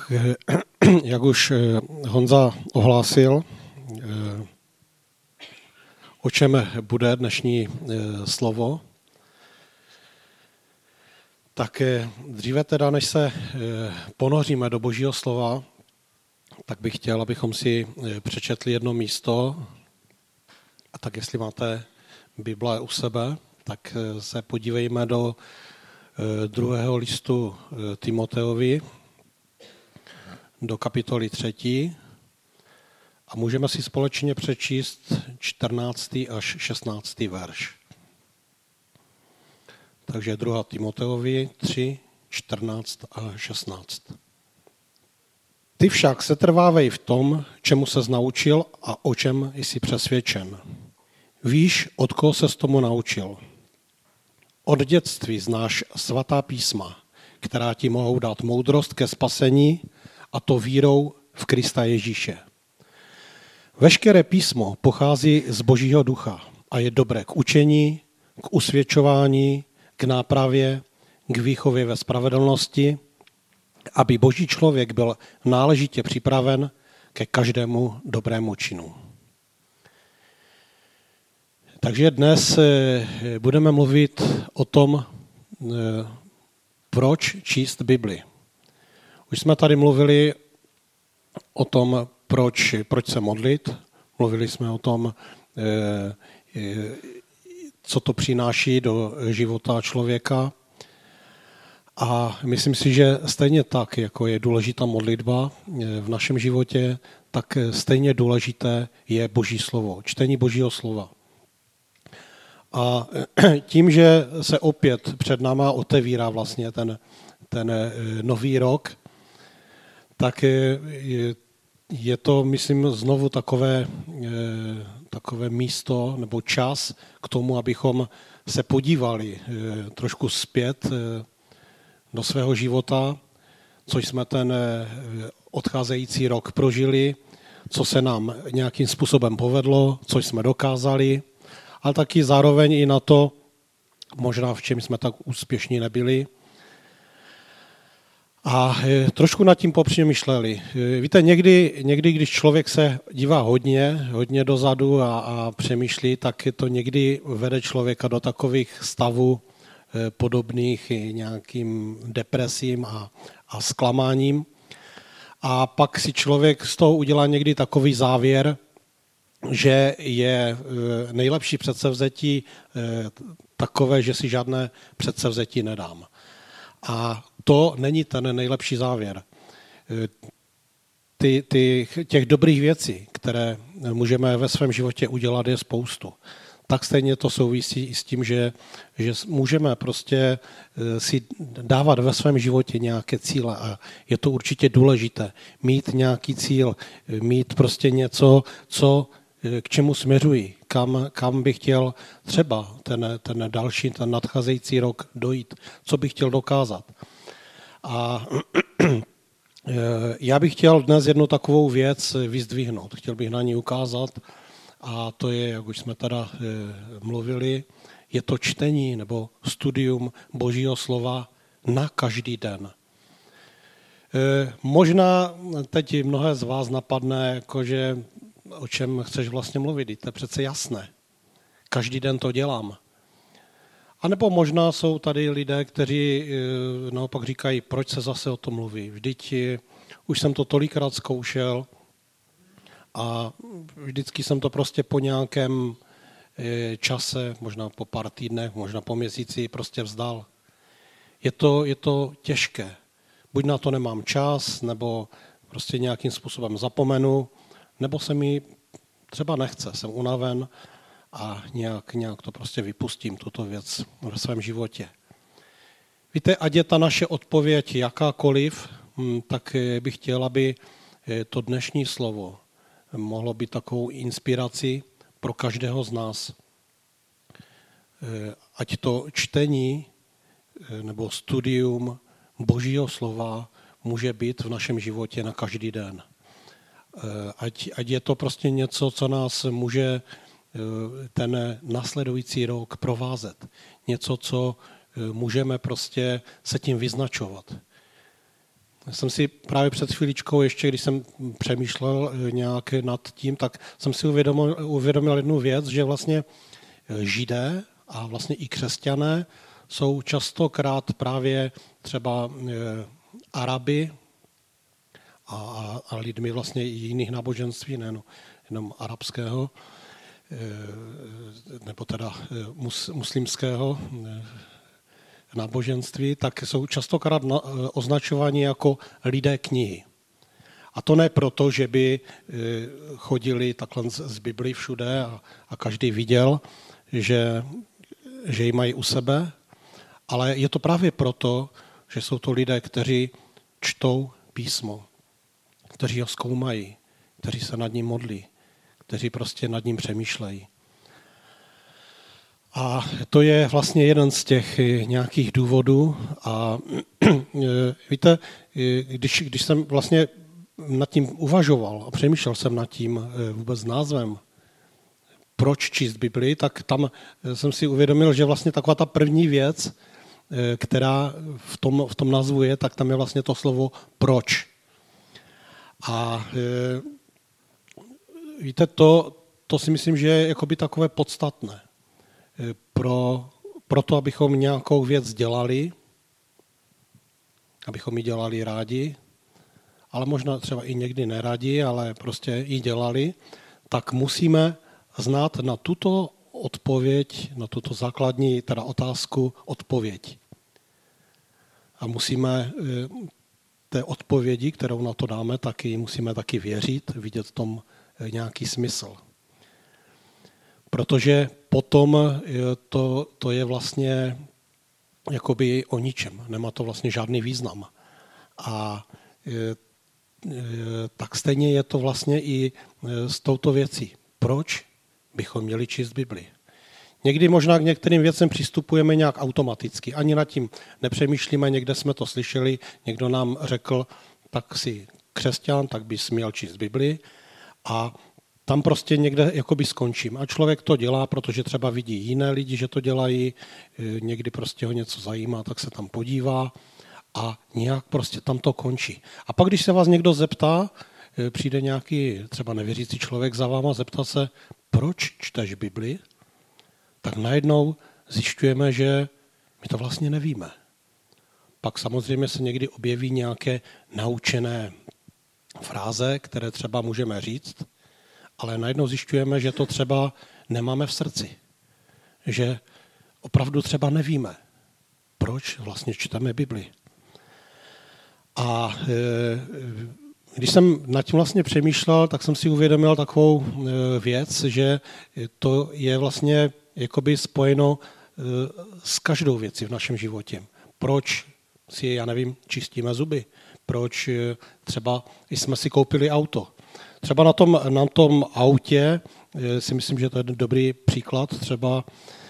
Tak, jak už Honza ohlásil, o čem bude dnešní slovo, tak dříve teda, než se ponoříme do Božího slova, tak bych chtěl, abychom si přečetli jedno místo. A tak jestli máte Bible u sebe, tak se podívejme do druhého listu Timoteovi, do kapitoly 3. A můžeme si společně přečíst 14. až 16. verš. Takže 2. Timoteovi 3, 14 a 16. Ty však setrvávej v tom, čemu ses naučil a o čem jsi přesvědčen. Víš, od koho ses tomu naučil. Od dětství znáš svatá písma, která ti mohou dát moudrost ke spasení, a to vírou v Krista Ježíše. Veškeré písmo pochází z Božího ducha a je dobré k učení, k usvědčování, k nápravě, k výchově ve spravedlnosti, aby Boží člověk byl náležitě připraven ke každému dobrému činu. Takže dnes budeme mluvit o tom, proč číst Bibli. Už jsme tady mluvili o tom, proč se modlit. Mluvili jsme o tom, co to přináší do života člověka. A myslím si, že stejně tak, jako je důležitá modlitba v našem životě, tak stejně důležité je Boží slovo, čtení Božího slova. A tím, že se opět před náma otevírá vlastně ten nový rok, tak je to, myslím, znovu takové místo nebo čas k tomu, abychom se podívali trošku zpět do svého života, co jsme ten odcházející rok prožili, co se nám nějakým způsobem povedlo, co jsme dokázali, ale taky zároveň i na to, možná v čem jsme tak úspěšní nebyli. A trošku nad tím popřemýšleli. Víte, někdy, když člověk se dívá hodně dozadu a přemýšlí, tak to někdy vede člověka do takových stavů podobných nějakým depresím a zklamáním. A pak si člověk z toho udělá někdy takový závěr, že je nejlepší předsevzetí takové, že si žádné předsevzetí nedám. A to není ten nejlepší závěr. Těch dobrých věcí, které můžeme ve svém životě udělat, je spoustu. Tak stejně to souvisí i s tím, že můžeme prostě si dávat ve svém životě nějaké cíle a je to určitě důležité. Mít nějaký cíl, mít prostě něco, k čemu směřuji, kam bych chtěl třeba ten další, ten nadcházející rok dojít, co bych chtěl dokázat. A já bych chtěl dnes jednu takovou věc vyzdvihnout, chtěl bych na ní ukázat a to je, jak už jsme teda mluvili, je to čtení nebo studium Božího slova na každý den. Možná teď mnohé z vás napadne, jakože o čem chceš vlastně mluvit, to je přece jasné. Každý den to dělám. A nebo možná jsou tady lidé, kteří naopak říkají, proč se zase o tom mluví. Vždyť už jsem to tolikrát zkoušel a vždycky jsem to prostě po nějakém čase, možná po pár týdnech, možná po měsíci prostě vzdal. Je to těžké. Buď na to nemám čas, nebo prostě nějakým způsobem zapomenu, nebo se mi třeba nechce, jsem unaven a nějak to prostě vypustím, tuto věc ve svém životě. Víte, ať je ta naše odpověď jakákoliv, tak bych chtěl, aby to dnešní slovo mohlo být takovou inspirací pro každého z nás. Ať to čtení nebo studium Božího slova může být v našem životě na každý den. Ať je to prostě něco, co nás může ten následující rok provázet. Něco, co můžeme prostě se tím vyznačovat. jsem si právě před chvíličkou, ještě když jsem přemýšlel nějak nad tím, tak jsem si uvědomil jednu věc, že vlastně Židé a vlastně i křesťané jsou častokrát právě třeba Araby a lidmi vlastně i jiných náboženství, nejenom jenom arabského, nebo teda muslimského náboženství, tak jsou častokrát označováni jako lidé knihy. A to ne proto, že by chodili takhle z Biblii všude a každý viděl, že ji mají u sebe, ale je to právě proto, že jsou to lidé, kteří čtou písmo, kteří ho zkoumají, kteří se nad ním modlí, kteří prostě nad ním přemýšlejí. A to je vlastně jeden z těch nějakých důvodů. A víte, když jsem vlastně nad tím uvažoval a přemýšlel jsem nad tím vůbec názvem, proč číst Biblii, tak tam jsem si uvědomil, že vlastně taková ta první věc, která v tom názvu je, tak tam je vlastně to slovo proč. A víte, to si myslím, že je jakoby takové podstatné. Pro to, abychom nějakou věc dělali, abychom ji dělali rádi, ale možná třeba i někdy neradi, ale prostě ji dělali, tak musíme znát na tuto odpověď, na tuto základní teda otázku odpověď. A musíme té odpovědi, kterou na to dáme, musíme taky věřit, vidět v tom nějaký smysl. Protože potom to je vlastně jakoby o ničem, nemá to vlastně žádný význam. A tak stejně je to vlastně i s touto věcí. Proč bychom měli číst Bibli? Někdy možná k některým věcem přistupujeme nějak automaticky, ani nad tím nepřemýšlíme, někde jsme to slyšeli, někdo nám řekl, tak si křesťan, tak bys měl číst Bibli a tam prostě někde jakoby skončím. A člověk to dělá, protože třeba vidí jiné lidi, že to dělají, někdy prostě ho něco zajímá, tak se tam podívá a nějak prostě tam to končí. A pak, když se vás někdo zeptá, přijde nějaký třeba nevěřící člověk za váma, zeptá se, proč čteš Bibli, tak najednou zjišťujeme, že my to vlastně nevíme. Pak samozřejmě se někdy objeví nějaké naučené fráze, které třeba můžeme říct, ale najednou zjišťujeme, že to třeba nemáme v srdci. Že opravdu třeba nevíme, proč vlastně čteme Bibli. A když jsem nad tím vlastně přemýšlel, tak jsem si uvědomil takovou věc, že to je vlastně jakoby spojeno s každou věcí v našem životě. Proč si, já nevím, čistíme zuby? Proč třeba jsme si koupili auto? Třeba na tom autě si myslím, že to je dobrý příklad. Třeba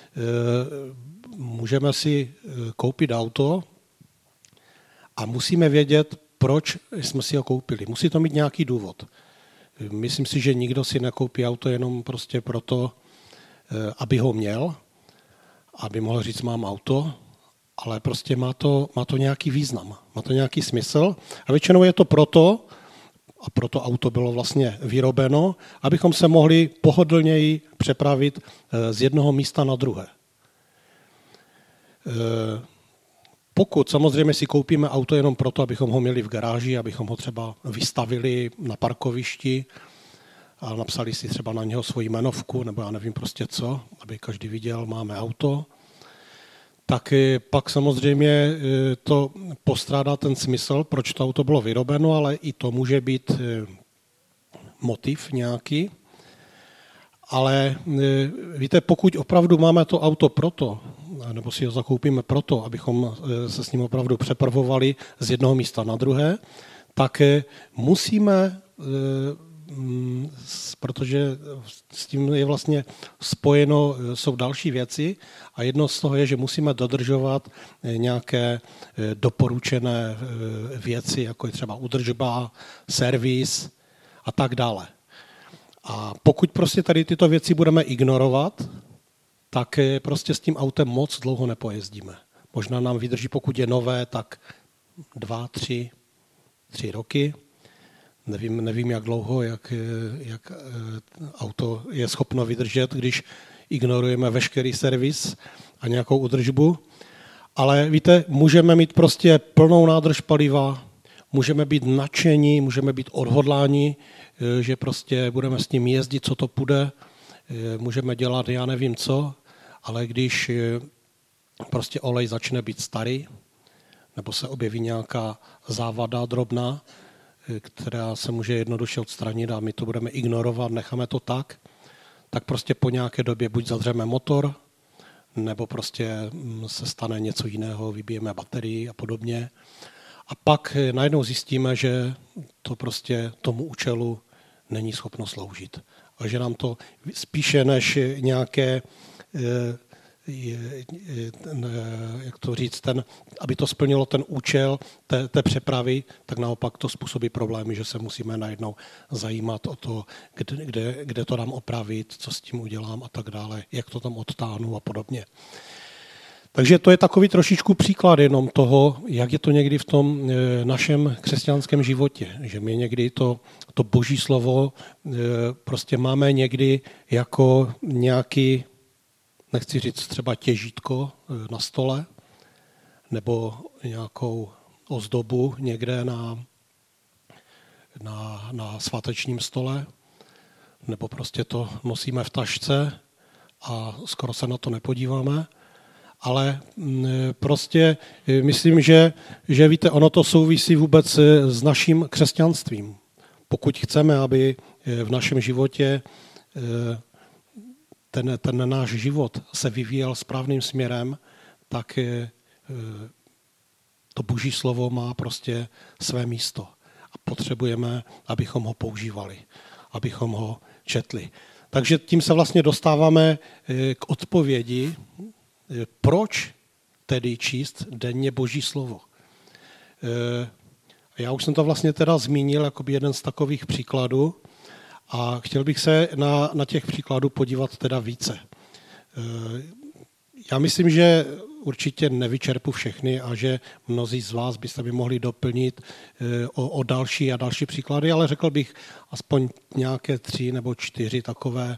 můžeme si koupit auto a musíme vědět, proč jsme si ho koupili. Musí to mít nějaký důvod. Myslím si, že nikdo si nekoupí auto jenom prostě proto, aby ho měl, aby mohl říct, mám auto, ale prostě má to nějaký význam, má to nějaký smysl. A většinou je to proto, a proto auto bylo vlastně vyrobeno, abychom se mohli pohodlněji přepravit z jednoho místa na druhé. Pokud samozřejmě si koupíme auto jenom proto, abychom ho měli v garáži, abychom ho třeba vystavili na parkovišti a napsali si třeba na něho svoji jmenovku, nebo já nevím prostě co, aby každý viděl, máme auto, tak pak samozřejmě to postrádá ten smysl, proč to auto bylo vyrobeno, ale i to může být motiv nějaký. Ale víte, pokud opravdu máme to auto proto, nebo si ho zakoupíme proto, abychom se s ním opravdu přepravovali z jednoho místa na druhé, tak musíme, protože s tím je vlastně spojeno, jsou další věci a jedno z toho je, že musíme dodržovat nějaké doporučené věci, jako je třeba údržba, servis a tak dále. A pokud prostě tady tyto věci budeme ignorovat, tak prostě s tím autem moc dlouho nepojezdíme. Možná nám vydrží, pokud je nové, tak 2, 3, 3 roky. Nevím jak dlouho, jak auto je schopno vydržet, když ignorujeme veškerý servis a nějakou údržbu. Ale víte, můžeme mít prostě plnou nádrž paliva, můžeme být nadšení, můžeme být odhodláni, že prostě budeme s tím jezdit, co to půjde, můžeme dělat já nevím co, ale když prostě olej začne být starý, nebo se objeví nějaká závada drobná, která se může jednoduše odstranit a my to budeme ignorovat, necháme to tak prostě po nějaké době buď zadřeme motor, nebo prostě se stane něco jiného, vybijeme baterii a podobně. A pak najednou zjistíme, že to prostě tomu účelu není schopno sloužit. A že nám to spíše než nějaké, jak to říct, aby to splnilo ten účel té přepravy, tak naopak to způsobí problémy, že se musíme najednou zajímat o to, kde to dám opravit, co s tím udělám a tak dále, jak to tam odtáhnu a podobně. Takže to je takový trošičku příklad jenom toho, jak je to někdy v tom našem křesťanském životě, že my někdy to Boží slovo prostě máme někdy jako nějaký, nechci říct třeba těžítko na stole, nebo nějakou ozdobu někde na svátečním stole, nebo prostě to nosíme v tašce a skoro se na to nepodíváme. Ale prostě myslím, že víte, ono to souvisí vůbec s naším křesťanstvím. Pokud chceme, aby v našem životě ten náš život se vyvíjel správným směrem, tak to Boží slovo má prostě své místo. A potřebujeme, abychom ho používali, abychom ho četli. Takže tím se vlastně dostáváme k odpovědi, proč tedy číst denně Boží slovo. Já už jsem to vlastně teda zmínil jako jeden z takových příkladů a chtěl bych se na těch příkladů podívat teda více. Já myslím, že určitě nevyčerpu všechny a že mnozí z vás byste mi mohli doplnit o další a další příklady, ale řekl bych aspoň nějaké 3 nebo 4 takové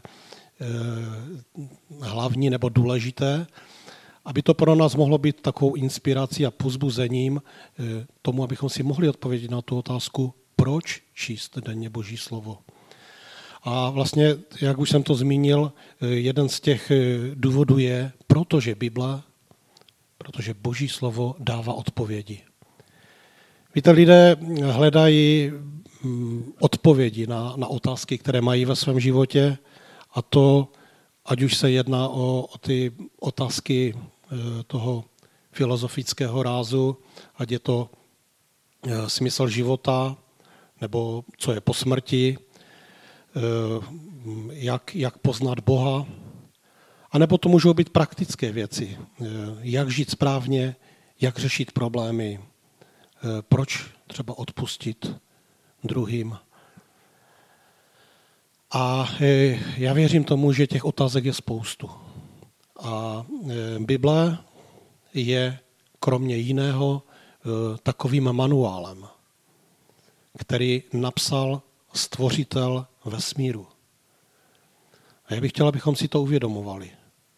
hlavní nebo důležité, aby to pro nás mohlo být takovou inspirací a povzbuzením tomu, abychom si mohli odpovědět na tu otázku, proč číst denně Boží slovo. A vlastně, jak už jsem to zmínil, jeden z těch důvodů je, protože Boží slovo dává odpovědi. Víte, lidé hledají odpovědi na otázky, které mají ve svém životě, a to, ať už se jedná o ty otázky toho filozofického rázu, ať je to smysl života, nebo co je po smrti, jak poznat Boha, anebo to můžou být praktické věci, jak žít správně, jak řešit problémy, proč třeba odpustit druhým. A já věřím tomu, že těch otázek je spoustu. A Bible je kromě jiného takovým manuálem, který napsal stvořitel vesmíru. A já bych chtěl, abychom si to uvědomovali.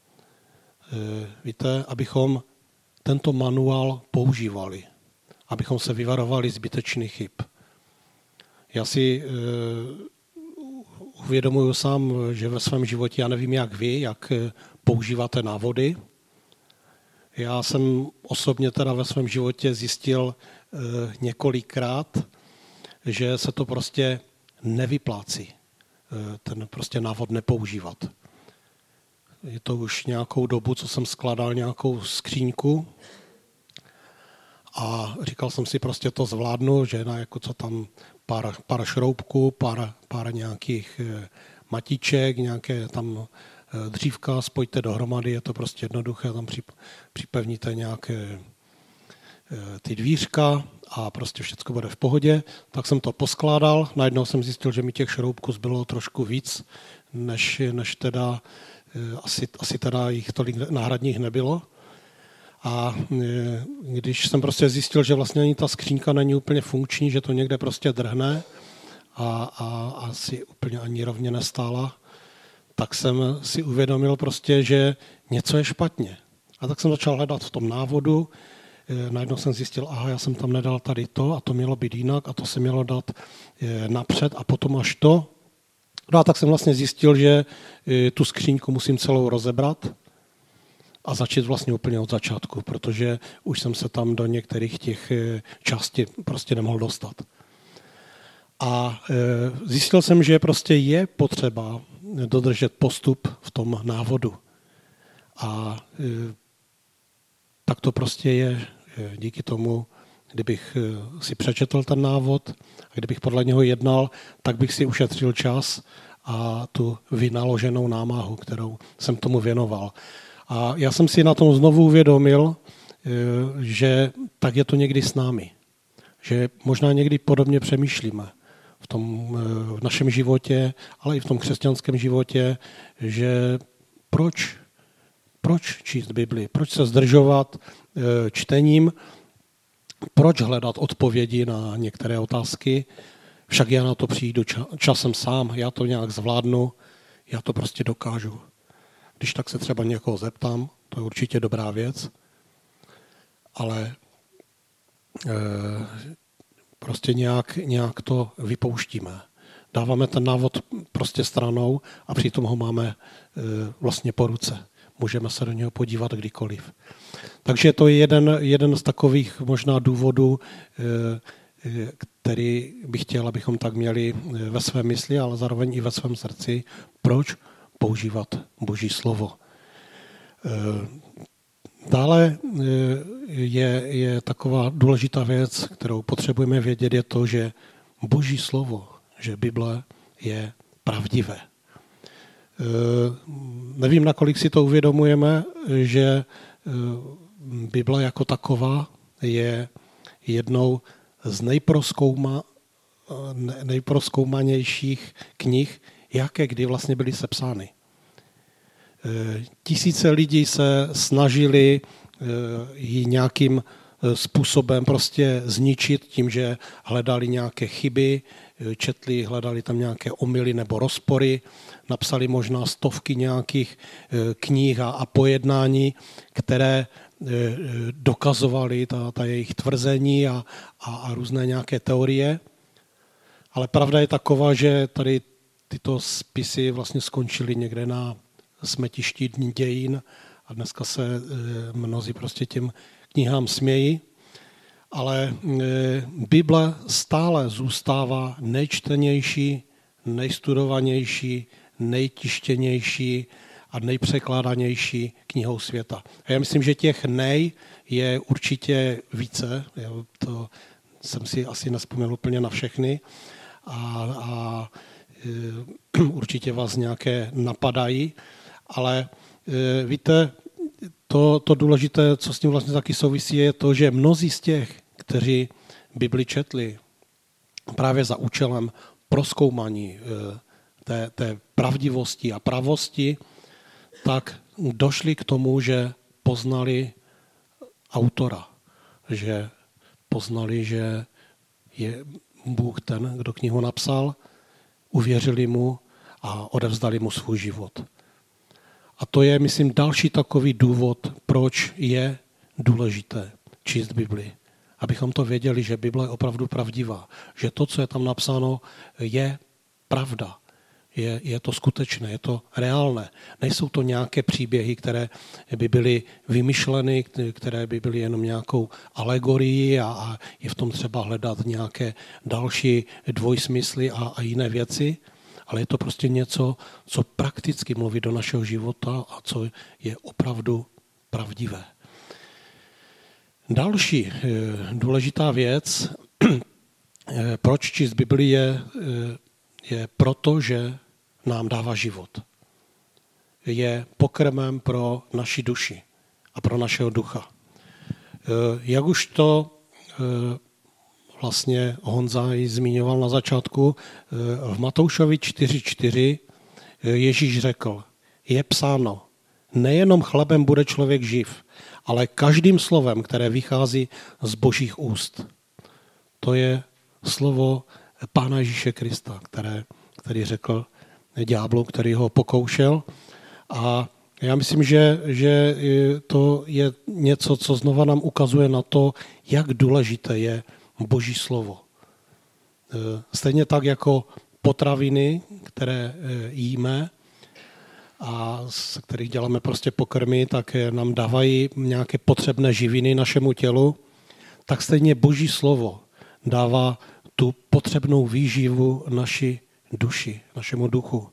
Víte, abychom tento manuál používali, abychom se vyvarovali zbytečných chyb. Já si uvědomuji sám, že ve svém životě, já nevím jak vy, jak používáte návody. Já jsem osobně teda ve svém životě zjistil několikrát, že se to prostě nevyplácí, ten prostě návod nepoužívat. Je to už nějakou dobu, co jsem skládal nějakou skříňku a říkal jsem si, prostě to zvládnu, že jako co tam pár šroubků, pár nějakých matiček, nějaké tam dřívka, spojte dohromady, je to prostě jednoduché, tam připevníte nějaké ty dvířka a prostě všechno bude v pohodě. Tak jsem to poskládal, najednou jsem zjistil, že mi těch šroubků zbylo trošku víc, než teda asi teda jich tolik náhradních nebylo. A když jsem prostě zjistil, že vlastně ani ta skřínka není úplně funkční, že to někde prostě drhne a asi úplně ani rovně nestála, tak jsem si uvědomil prostě, že něco je špatně. A tak jsem začal hledat v tom návodu. Najednou jsem zjistil, já jsem tam nedal tady to a to mělo být jinak a to se mělo dát napřed a potom až to. No a tak jsem vlastně zjistil, že tu skříňku musím celou rozebrat a začít vlastně úplně od začátku, protože už jsem se tam do některých těch částí prostě nemohl dostat. A zjistil jsem, že prostě je potřeba dodržet postup v tom návodu. A tak to prostě je díky tomu, kdybych si přečetl ten návod a kdybych podle něho jednal, tak bych si ušetřil čas a tu vynaloženou námahu, kterou jsem tomu věnoval. A já jsem si na tom znovu uvědomil, že tak je to někdy s námi. Že možná někdy podobně přemýšlíme v našem životě, ale i v tom křesťanském životě, že proč číst Bibli, proč se zdržovat čtením, proč hledat odpovědi na některé otázky, však já na to přijdu časem sám, já to nějak zvládnu, já to prostě dokážu. Když tak se třeba někoho zeptám, to je určitě dobrá věc, ale prostě nějak to vypouštíme. Dáváme ten návod prostě stranou a přitom ho máme vlastně po ruce. Můžeme se do něho podívat kdykoliv. Takže to je jeden z takových možná důvodů, který bych chtěl, abychom tak měli ve své mysli, ale zároveň i ve svém srdci, proč používat Boží slovo. Dále je taková důležitá věc, kterou potřebujeme vědět, je to, že Boží slovo, že Bible je pravdivé. Nevím, nakolik si to uvědomujeme, že Bible jako taková je jednou z nejprozkoumanějších knih, jaké kdy vlastně byly sepsány. Tisíce lidí se snažili ji nějakým způsobem prostě zničit tím, že hledali nějaké chyby, hledali tam nějaké omyly nebo rozpory, napsali možná stovky nějakých knih a pojednání, které dokazovaly ta jejich tvrzení a různé nějaké teorie. Ale pravda je taková, že tady tyto spisy vlastně skončily někde na smetišti dějin a dneska se mnozí prostě těm knihám smějí. Ale Bible stále zůstává nejčtenější, nejstudovanější, nejtištěnější a nejpřekládanější knihou světa. A já myslím, že těch je určitě více, to jsem si asi nevzpomněl úplně na všechny a určitě vás nějaké napadají, ale víte, to důležité, co s tím vlastně taky souvisí, je to, že mnozí z těch, kteří Bibli četli právě za účelem prozkoumání té pravdivosti a pravosti, tak došli k tomu, že poznali autora, že poznali, že je Bůh ten, kdo knihu napsal, uvěřili mu a odevzdali mu svůj život. A to je, myslím, další takový důvod, proč je důležité číst Bibli. Abychom to věděli, že Bible je opravdu pravdivá. Že to, co je tam napsáno, je pravda. Je to skutečné, je to reálné. Nejsou to nějaké příběhy, které by byly vymyšleny, které by byly jenom nějakou alegorií a je v tom třeba hledat nějaké další dvojsmysly a jiné věci. Ale je to prostě něco, co prakticky mluví do našeho života a co je opravdu pravdivé. Další důležitá věc, proč číst Bibli, je proto, že nám dává život. Je pokrmem pro naši duši a pro našeho ducha. Jak už to vlastně Honza ji zmiňoval na začátku, v Matoušovi 4.4 Ježíš řekl, je psáno, Nejenom chlebem bude člověk živ, ale každým slovem, které vychází z Božích úst. To je slovo Pána Ježíše Krista, který řekl ďáblu, který ho pokoušel. A já myslím, že to je něco, co znova nám ukazuje na to, jak důležité je Boží slovo. Stejně tak jako potraviny, které jíme a z kterých děláme prostě pokrmy, tak nám dávají nějaké potřebné živiny našemu tělu, tak stejně Boží slovo dává tu potřebnou výživu naší duši, našemu duchu.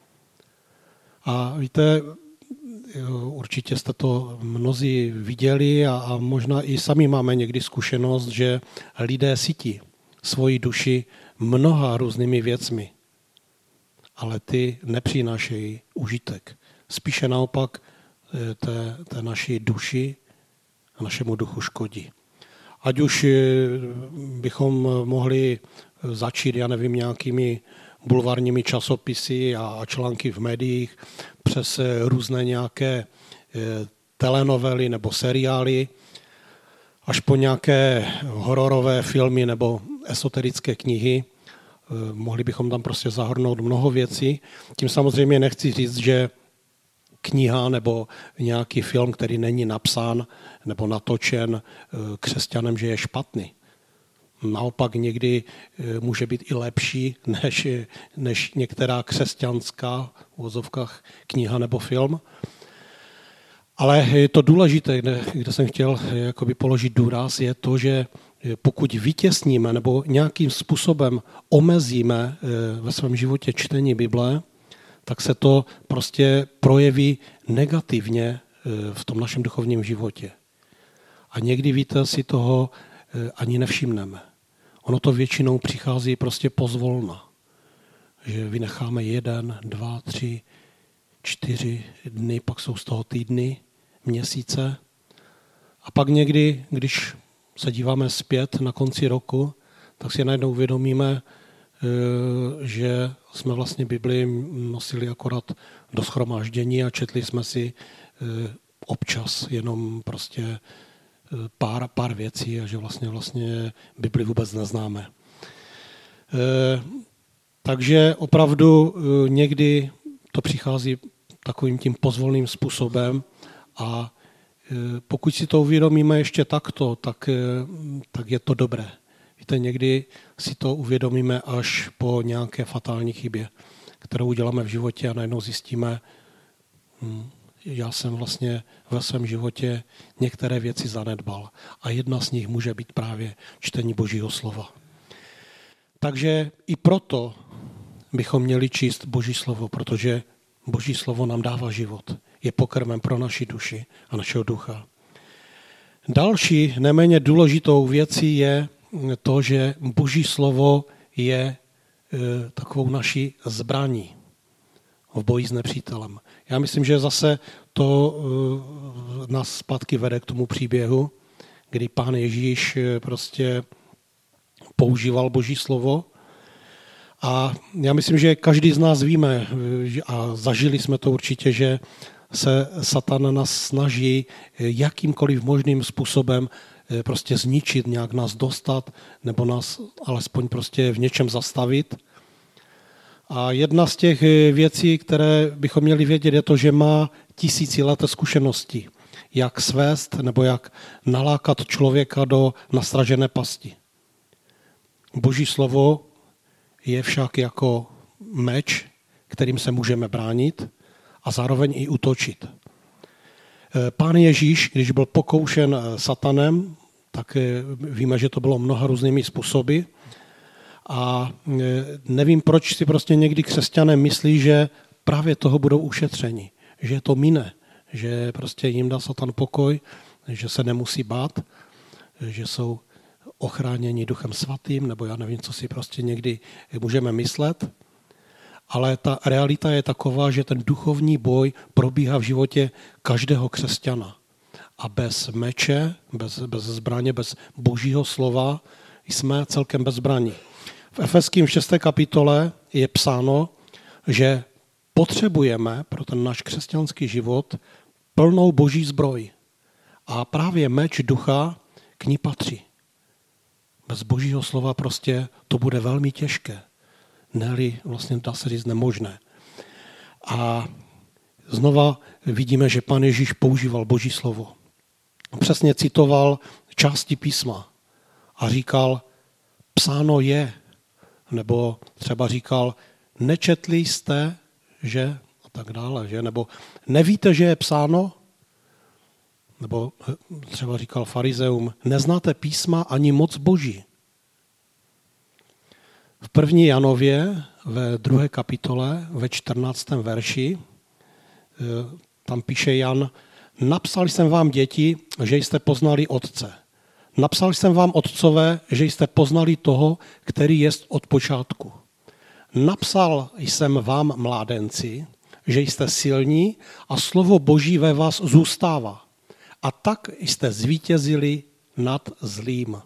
A víte, určitě jste to mnozí viděli a možná i sami máme někdy zkušenost, že lidé sytí svoji duši mnoha různými věcmi, ale ty nepřinášejí užitek. Spíše naopak té naší duši a našemu duchu škodí. Ať už bychom mohli začít, já nevím, nějakými bulvárními časopisy a články v médiích, přes různé nějaké telenovely nebo seriály, až po nějaké hororové filmy nebo esoterické knihy. Mohli bychom tam prostě zahrnout mnoho věcí. Tím samozřejmě nechci říct, že kniha nebo nějaký film, který není napsán nebo natočen křesťanem, že je špatný. Naopak někdy může být i lepší než některá křesťanská v uvozovkách kniha nebo film. Ale to důležité, kde jsem chtěl jakoby položit důraz, je to, že pokud vytěsníme nebo nějakým způsobem omezíme ve svém životě čtení Bible, tak se to prostě projeví negativně v tom našem duchovním životě. A někdy, víte, si toho ani nevšimneme. Ono to většinou přichází prostě pozvolna. Že vynecháme 1, 2, 3, 4 dny, pak jsou z toho týdny, měsíce. A pak někdy, když se díváme zpět na konci roku, tak si najednou uvědomíme, že jsme vlastně Bibli nosili akorát do shromáždění a četli jsme si občas jenom prostě pár věcí a že vlastně Bibli vůbec neznáme. Takže opravdu někdy to přichází takovým tím pozvolným způsobem a pokud si to uvědomíme ještě takto, tak je to dobré. Víte, někdy si to uvědomíme až po nějaké fatální chybě, kterou uděláme v životě a najednou zjistíme, já jsem vlastně ve svém životě některé věci zanedbal. A jedna z nich může být právě čtení Božího slova. Takže i proto bychom měli číst Boží slovo, protože Boží slovo nám dává život. Je pokrmem pro naši duši a našeho ducha. Další neméně důležitou věcí je to, že Boží slovo je takovou naší zbraní v boji s nepřítelem. Já myslím, že zase to nás zpátky vede k tomu příběhu, kdy Pán Ježíš prostě používal Boží slovo. A já myslím, že každý z nás víme a zažili jsme to určitě, že se Satan nás snaží jakýmkoliv možným způsobem prostě zničit, nějak nás dostat nebo nás alespoň prostě v něčem zastavit. A jedna z těch věcí, které bychom měli vědět, je to, že má tisícileté zkušenosti, jak svést nebo jak nalákat člověka do nastražené pasti. Boží slovo je však jako meč, kterým se můžeme bránit a zároveň i útočit. Pán Ježíš, když byl pokoušen satanem, tak víme, že to bylo mnoha různými způsoby. A nevím, proč si prostě někdy křesťané myslí, že právě toho budou ušetřeni, že je to mine, že prostě jim dá Satan pokoj, že se nemusí bát, že jsou ochráněni Duchem Svatým, nebo já nevím, co si prostě někdy můžeme myslet. Ale ta realita je taková, že ten duchovní boj probíhá v životě každého křesťana. A bez meče, bez zbraně, bez Božího slova jsme celkem bez zbraní. V Efeským 6. kapitole je psáno, že potřebujeme pro ten náš křesťanský život plnou boží zbroj. A právě meč ducha k ní patří. Bez božího slova prostě to bude velmi těžké. Ne-li vlastně dá se říct nemožné. A znova vidíme, že Pán Ježíš používal boží slovo. Přesně citoval části písma a říkal, psáno je, nebo třeba říkal, nečetli jste, že a tak dále, že? Nebo nevíte, že je psáno? Nebo třeba říkal farizeum, neznáte písma ani moc boží. V 1. Janově ve 2. kapitole ve 14. verši tam píše Jan, napsal jsem vám děti, že jste poznali Otce. Napsal jsem vám otcové, že jste poznali toho, který jest od počátku. Napsal jsem vám mládenci, že jste silní a slovo Boží ve vás zůstává. A tak jste zvítězili nad zlým.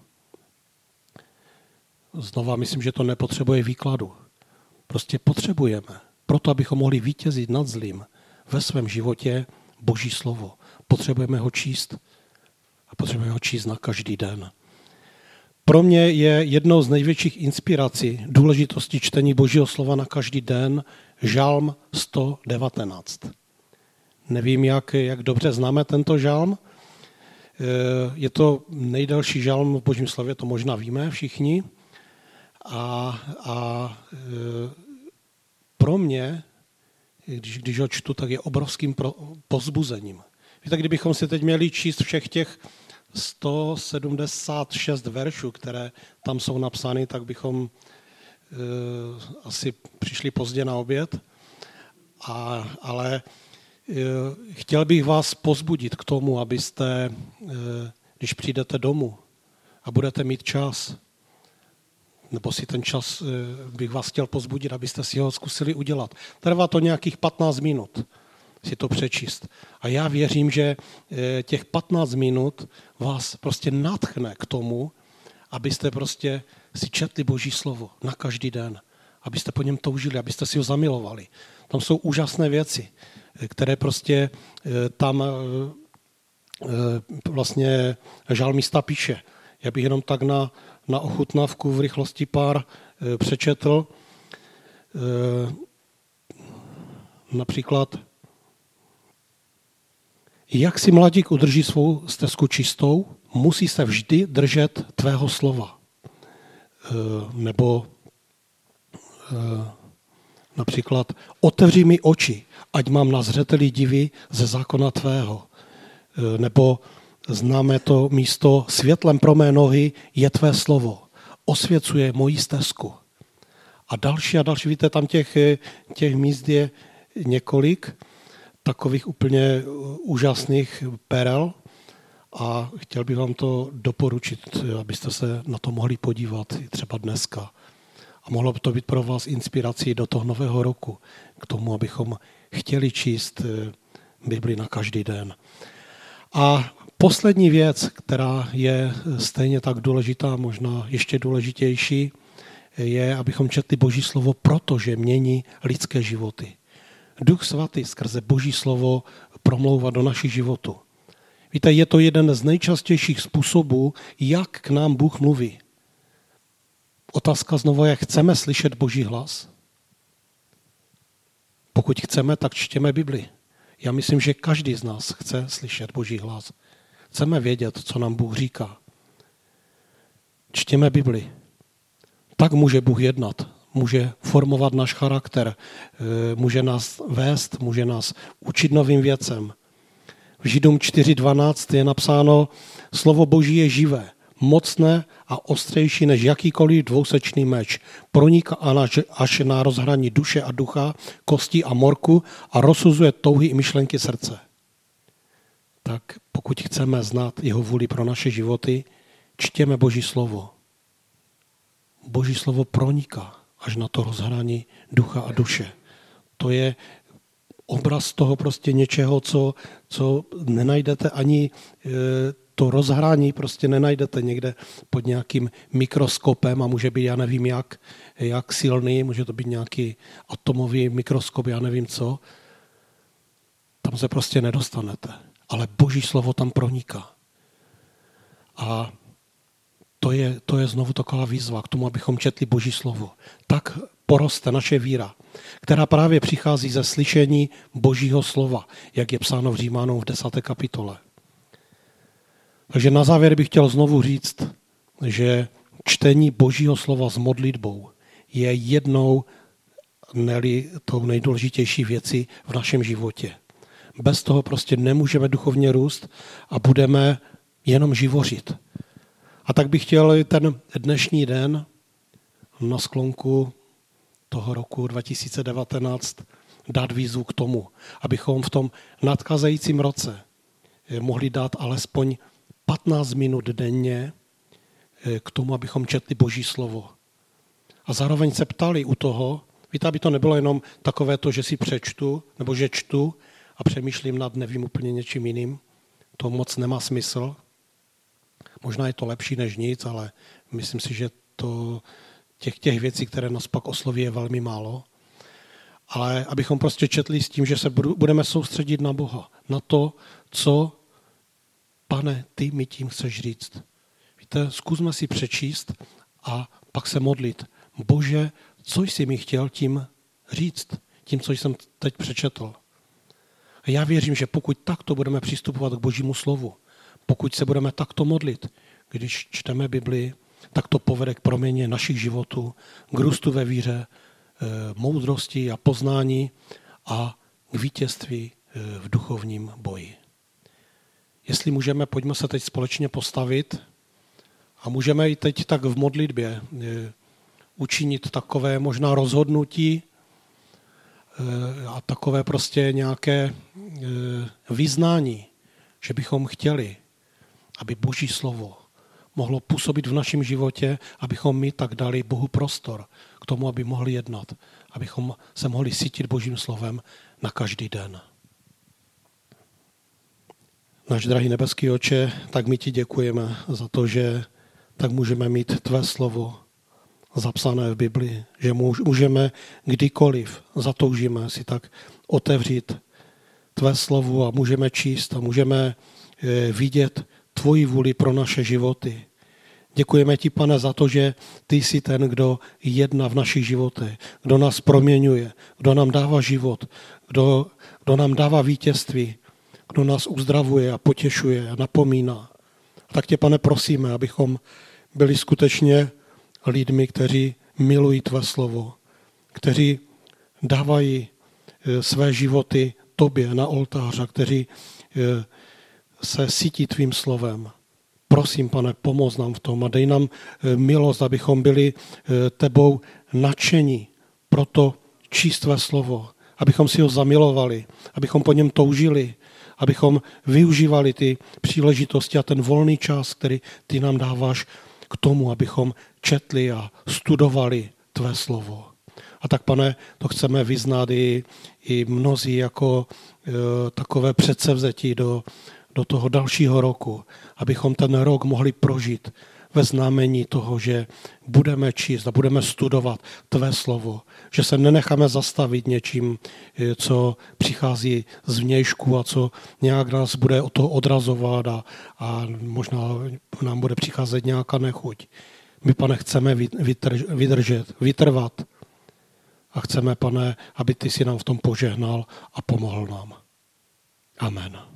Znova myslím, že to nepotřebuje výkladu. Prostě potřebujeme, proto abychom mohli vítězit nad zlým ve svém životě Boží slovo. Potřebujeme ho číst a potřebujeme ho číst na každý den. Pro mě je jednou z největších inspirací důležitosti čtení Božího slova na každý den Žalm 119. Nevím, jak dobře známe tento žalm. Je to nejdelší žalm v Božím slově, to možná víme všichni. A pro mě, když ho čtu, tak je obrovským povzbuzením. Víte, kdybychom si teď měli číst všech těch 176 veršů, které tam jsou napsány, tak bychom asi přišli pozdě na oběd. Ale chtěl bych vás povzbudit k tomu, abyste, když přijdete domů a budete mít čas, nebo si ten čas bych vás chtěl povzbudit, abyste si ho zkusili udělat. Trvá to nějakých 15 minut si to přečíst. A já věřím, že těch 15 minut vás prostě nadchne k tomu, abyste prostě si četli Boží slovo na každý den. Abyste po něm toužili, abyste si ho zamilovali. Tam jsou úžasné věci, které prostě tam vlastně žalmista píše. Já bych jenom tak na ochutnávku v rychlosti pár přečetl. Například, jak si mladík udrží svou stezku čistou, musí se vždy držet tvého slova. Nebo například, otevři mi oči, ať mám na zřeteli divy ze zákona tvého. Nebo známe to místo, světlem pro mé nohy je tvé slovo. Osvěcuje moji stezku. A další, víte, tam těch míst je několik takových úplně úžasných perel a chtěl bych vám to doporučit, abyste se na to mohli podívat třeba dneska. A mohlo by to být pro vás inspirací do toho nového roku k tomu, abychom chtěli číst Bibli na každý den. A poslední věc, která je stejně tak důležitá, možná ještě důležitější, je, abychom četli Boží slovo, protože mění lidské životy. Duch svatý skrze Boží slovo promlouvá do našich životů. Víte, je to jeden z nejčastějších způsobů, jak k nám Bůh mluví. Otázka znovu je, chceme slyšet Boží hlas? Pokud chceme, tak čtěme Bibli. Já myslím, že každý z nás chce slyšet Boží hlas. Chceme vědět, co nám Bůh říká. Čtěme Bibli. Tak může Bůh jednat. Může formovat náš charakter. Může nás vést, může nás učit novým věcem. V Židům 4.12 je napsáno, slovo Boží je živé, mocné a ostřejší než jakýkoliv dvousečný meč. Proniká až na rozhraní duše a ducha, kosti a morku a rozsuzuje touhy i myšlenky srdce. Tak pokud chceme znát jeho vůli pro naše životy, čtěme Boží slovo. Boží slovo proniká až na to rozhraní ducha a duše. To je obraz toho prostě něčeho, co nenajdete ani to rozhrání prostě nenajdete někde pod nějakým mikroskopem a může být, já nevím jak silný, může to být nějaký atomový mikroskop, já nevím co. tam se prostě nedostanete. Ale Boží slovo tam proniká. A to je znovu taková výzva k tomu, abychom četli Boží slovo. Tak poroste naše víra, která právě přichází ze slyšení Božího slova, jak je psáno v Římanům v 10. kapitole. Takže na závěr bych chtěl znovu říct, že čtení Božího slova s modlitbou je jednou, ne-li tou nejdůležitější věcí v našem životě. Bez toho prostě nemůžeme duchovně růst a budeme jenom živořit. A tak bych chtěl ten dnešní den na sklonku toho roku 2019 dát výzvu k tomu, abychom v tom nadcházejícím roce mohli dát alespoň 15 minut denně k tomu, abychom četli Boží slovo. A zároveň se ptali u toho, víte, aby to nebylo jenom takové to, že si přečtu, nebo že čtu a přemýšlím nad nevím úplně něčím jiným. To moc nemá smysl. Možná je to lepší než nic, ale myslím si, že to těch věcí, které nás pak osloví, je velmi málo. Ale abychom prostě četli s tím, že se budeme soustředit na Boha, na to, co, Pane, ty mi tím chceš říct. Víte, zkusme si přečíst a pak se modlit. Bože, co jsi mi chtěl tím říct, tím, co jsem teď přečetl. A já věřím, že pokud takto budeme přistupovat k Božímu slovu, pokud se budeme takto modlit, když čteme Bibli, tak to povede k proměně našich životů, k růstu ve víře, moudrosti a poznání a k vítězství v duchovním boji. Jestli můžeme, pojďme se teď společně postavit a můžeme i teď tak v modlitbě učinit takové možná rozhodnutí a takové prostě nějaké vyznání, že bychom chtěli, aby Boží slovo mohlo působit v našem životě, abychom my tak dali Bohu prostor k tomu, aby mohli jednat, abychom se mohli cítit Božím slovem na každý den. Náš drahý nebeský Otče, tak my ti děkujeme za to, že tak můžeme mít tvé slovo zapsané v Bibli, že můžeme kdykoliv zatoužíme si tak otevřít tvé slovo a můžeme číst a můžeme vidět tvoji vůli pro naše životy. Děkujeme ti, Pane, za to, že ty jsi ten, kdo jedná v našich životech, kdo nás proměňuje, kdo nám dává život, kdo nám dává vítězství, kdo nás uzdravuje a potěšuje a napomíná. Tak tě, Pane, prosíme, abychom byli skutečně lidmi, kteří milují tvé slovo, kteří dávají své životy tobě na oltář a kteří se cítí tvým slovem. Prosím, Pane, pomoz nám v tom a dej nám milost, abychom byli tebou nadšení pro to číst tvé slovo, abychom si ho zamilovali, abychom po něm toužili, abychom využívali ty příležitosti a ten volný čas, který ty nám dáváš k tomu, abychom četli a studovali tvé slovo. A tak, Pane, to chceme vyznat i mnozí jako takové předsevzetí do toho dalšího roku, abychom ten rok mohli prožít ve znamení toho, že budeme číst a budeme studovat tvé slovo, že se nenecháme zastavit něčím, co přichází z vnějšku a co nějak nás bude o to odrazovat a možná nám bude přicházet nějaká nechuť. My, Pane, chceme vytrvat a chceme, Pane, aby ty si nám v tom požehnal a pomohl nám. Amen.